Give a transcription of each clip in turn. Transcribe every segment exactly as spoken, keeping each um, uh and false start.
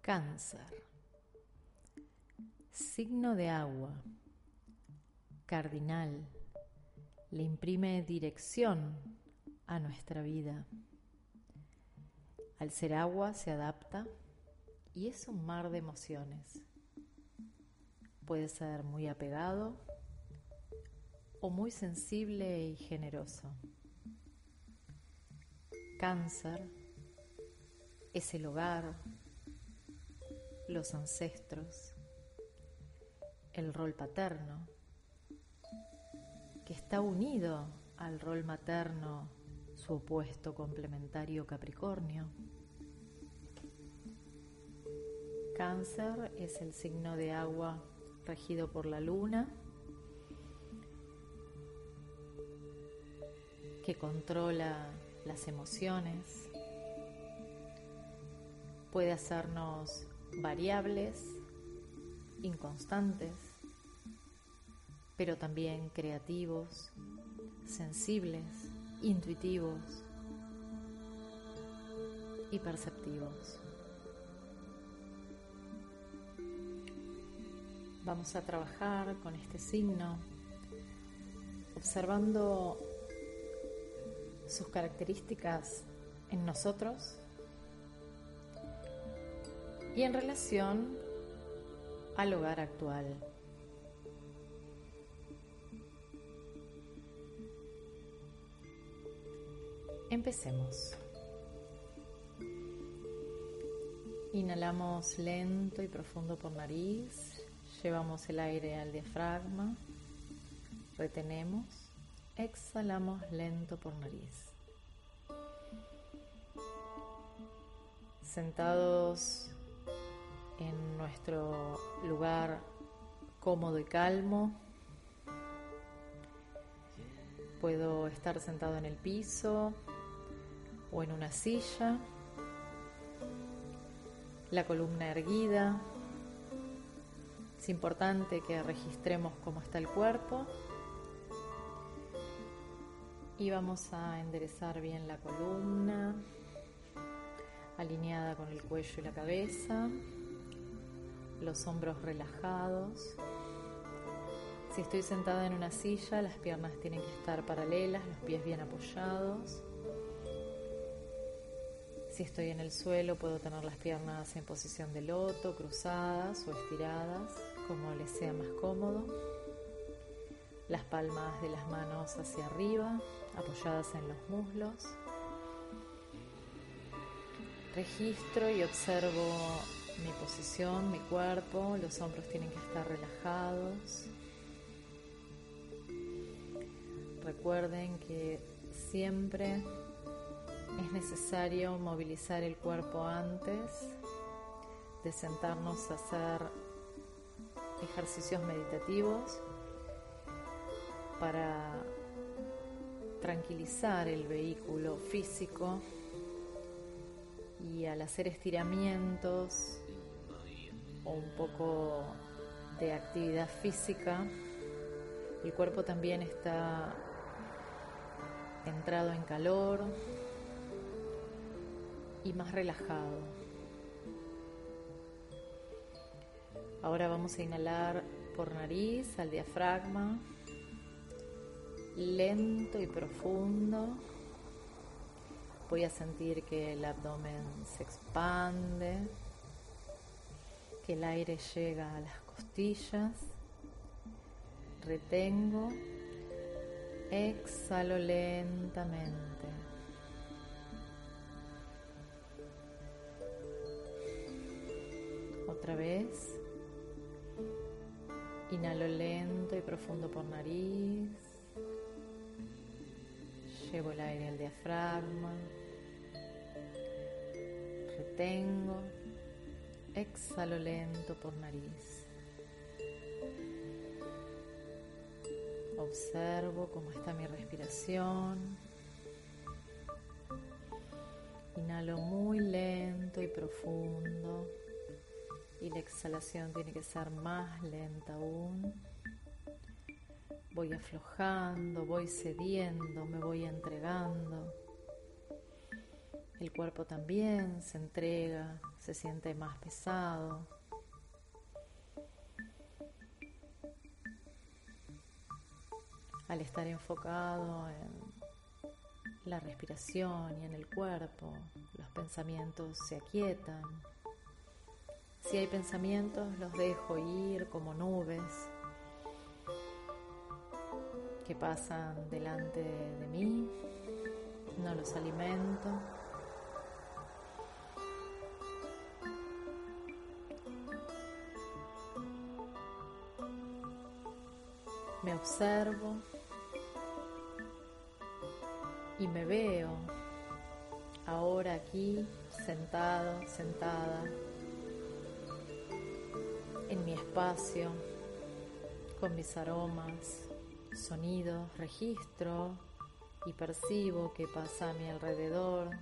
Cáncer, signo de agua, cardinal, le imprime dirección a nuestra vida. Al ser agua se adapta y es un mar de emociones. Puede ser muy apegado o muy sensible y generoso. Cáncer es el hogar, los ancestros, el rol paterno, que está unido al rol materno, su opuesto complementario Capricornio. Cáncer es el signo de agua regido por la luna, que controla las emociones, puede hacernos variables, inconstantes, pero también creativos, sensibles, intuitivos y perceptivos. Vamos a trabajar con este signo observando sus características en nosotros y en relación al hogar actual. Empecemos. Inhalamos lento y profundo por nariz, llevamos el aire al diafragma, retenemos, exhalamos lento por nariz. Sentados en nuestro lugar cómodo y calmo, puedo estar sentado en el piso o en una silla, la columna erguida. Es importante que registremos cómo está el cuerpo y vamos a enderezar bien la columna, alineada con el cuello y la cabeza, los hombros relajados. Si estoy sentada en una silla, las piernas tienen que estar paralelas, los pies bien apoyados. Si estoy en el suelo, puedo tener las piernas en posición de loto, cruzadas o estiradas, como les sea más cómodo. Las palmas de las manos hacia arriba, apoyadas en los muslos. Registro y observo mi posición, mi cuerpo, los hombros tienen que estar relajados. Recuerden que siempre es necesario movilizar el cuerpo antes de sentarnos a hacer ejercicios meditativos para tranquilizar el vehículo físico. Y al hacer estiramientos o un poco de actividad física, el cuerpo también está entrado en calor y más relajado. Ahora vamos a inhalar por nariz al diafragma, lento y profundo. Voy a sentir que el abdomen se expande, que el aire llega a las costillas. Retengo, exhalo lentamente. Otra vez. Inhalo lento y profundo por nariz. Llevo el aire al diafragma. Retengo, exhalo lento por nariz. Observo cómo está mi respiración. Inhalo muy lento y profundo y la exhalación tiene que ser más lenta aún. Voy aflojando, voy cediendo, me voy entregando. El cuerpo también se entrega, se siente más pesado. Al estar enfocado en la respiración y en el cuerpo, los pensamientos se aquietan. Si hay pensamientos, los dejo ir como nubes que pasan delante de mí, no los alimento. Me observo y me veo ahora aquí, sentado, sentada, en mi espacio, con mis aromas, sonidos, registro y percibo qué pasa a mi alrededor.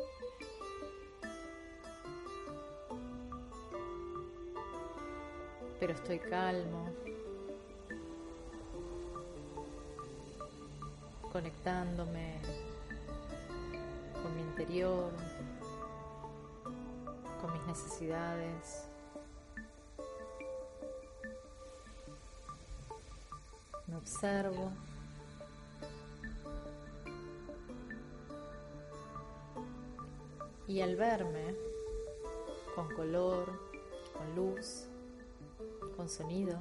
Pero estoy calmo, conectándome con mi interior, con mis necesidades. Me observo. Y al verme con color, con luz, con sonido,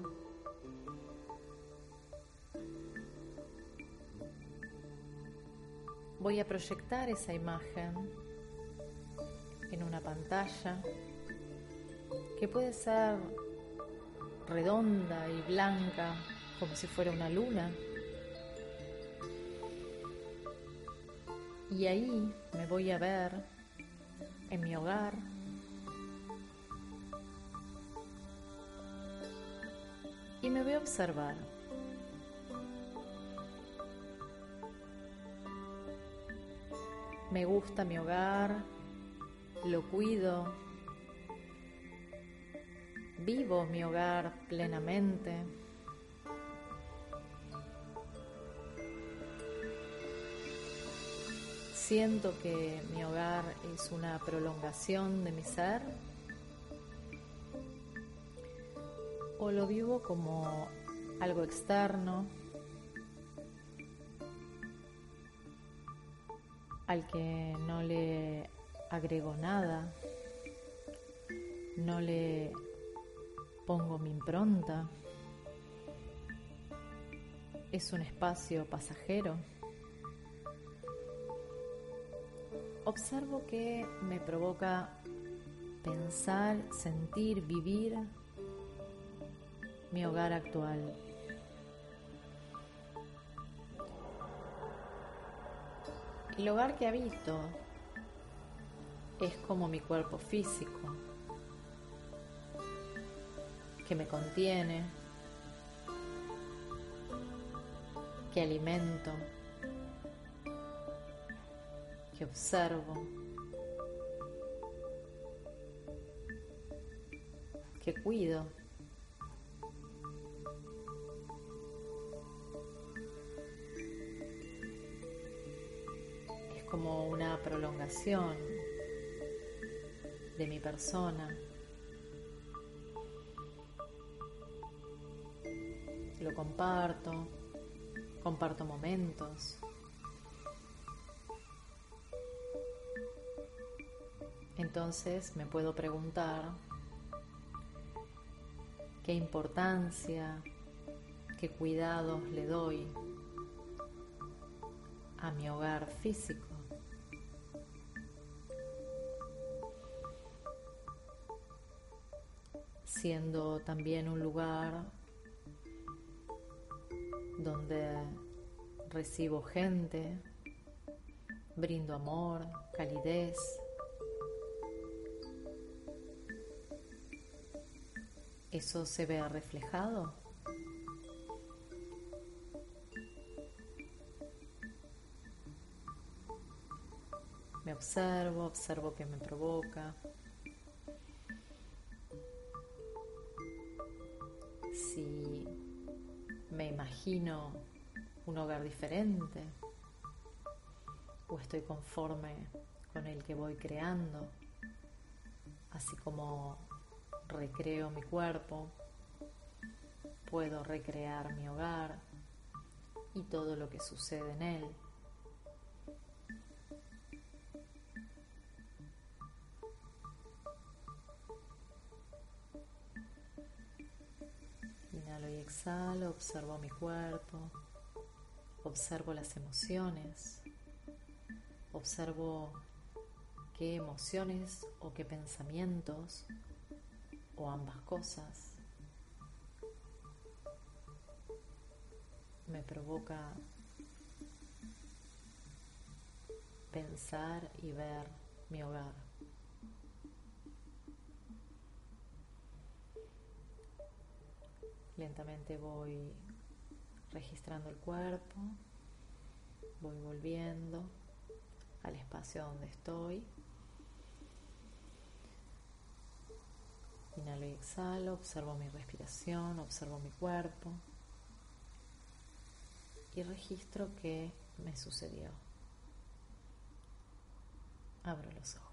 voy a proyectar esa imagen en una pantalla que puede ser redonda y blanca, como si fuera una luna. Y ahí me voy a ver en mi hogar, y me voy a observar. Me gusta mi hogar, lo cuido, vivo mi hogar plenamente. Siento que mi hogar es una prolongación de mi ser, o lo vivo como algo externo al que no le agrego nada, no le pongo mi impronta. Es un espacio pasajero. Observo que me provoca pensar, sentir, vivir mi hogar actual. El hogar que habito es como mi cuerpo físico, que me contiene, que alimento, que observo, que cuido. Es como una prolongación de mi persona. Lo comparto, comparto momentos. Entonces me puedo preguntar qué importancia, qué cuidados le doy a mi hogar físico. Siendo también un lugar donde recibo gente, brindo amor, calidez. ¿Eso se ve reflejado? Me observo, observo qué me provoca. Si me imagino un hogar diferente o estoy conforme con el que voy creando, así como recreo mi cuerpo, puedo recrear mi hogar y todo lo que sucede en él. Inhalo y exhalo, observo mi cuerpo, observo las emociones, observo qué emociones o qué pensamientos o ambas cosas me provoca pensar y ver mi hogar. Lentamente voy registrando el cuerpo, voy volviendo al espacio donde estoy. Inhalo y exhalo, observo mi respiración, observo mi cuerpo y registro qué me sucedió. Abro los ojos.